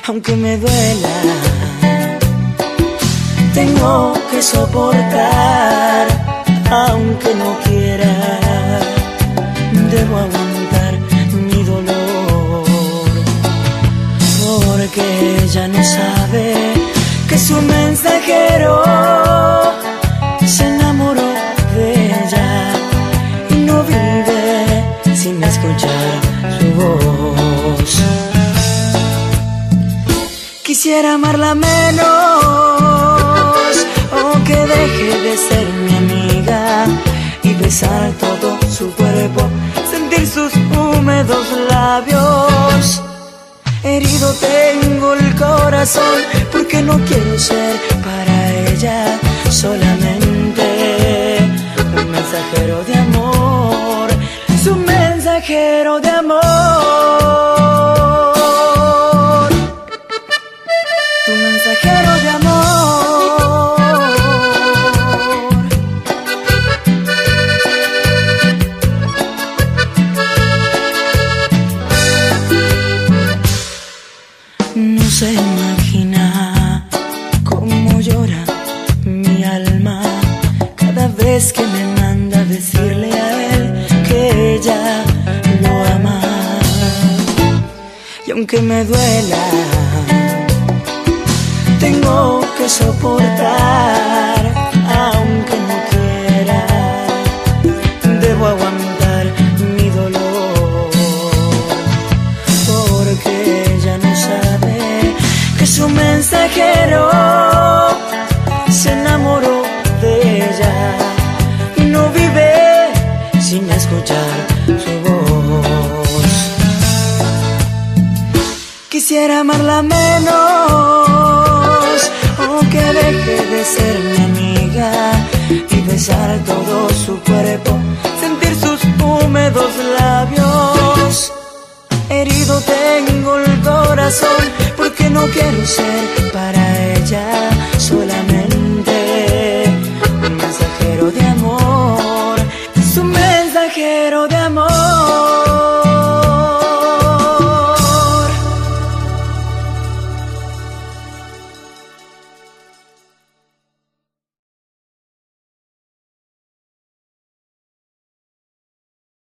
aunque me duela, tengo que soportar, aunque no quiera, debo aguantar mi dolor, porque ella no sabe que su mensajero se enamoró de ella y no vive sin escuchar su voz. Quisiera amarla menos, o que deje de ser mi amiga y besar todo su cuerpo, sentir sus húmedos labios. Herido tengo el corazón porque no quiero ser para ella solamente un mensajero de amor, su mensajero de amor, tu mensajero de amor. No se imagina cómo llora mi alma cada vez que me manda decirle a él que ella lo ama. Y aunque me duela, tengo que soportar, aunque no quiera, debo aguantar mi dolor, porque ella no sabe que su mensajero se enamoró de ella y no vive sin escuchar su voz. Quisiera amarla menos, o que deje de ser mi amiga y besar todo su cuerpo, sentir sus húmedos labios. Herido tengo el corazón porque no quiero ser para ella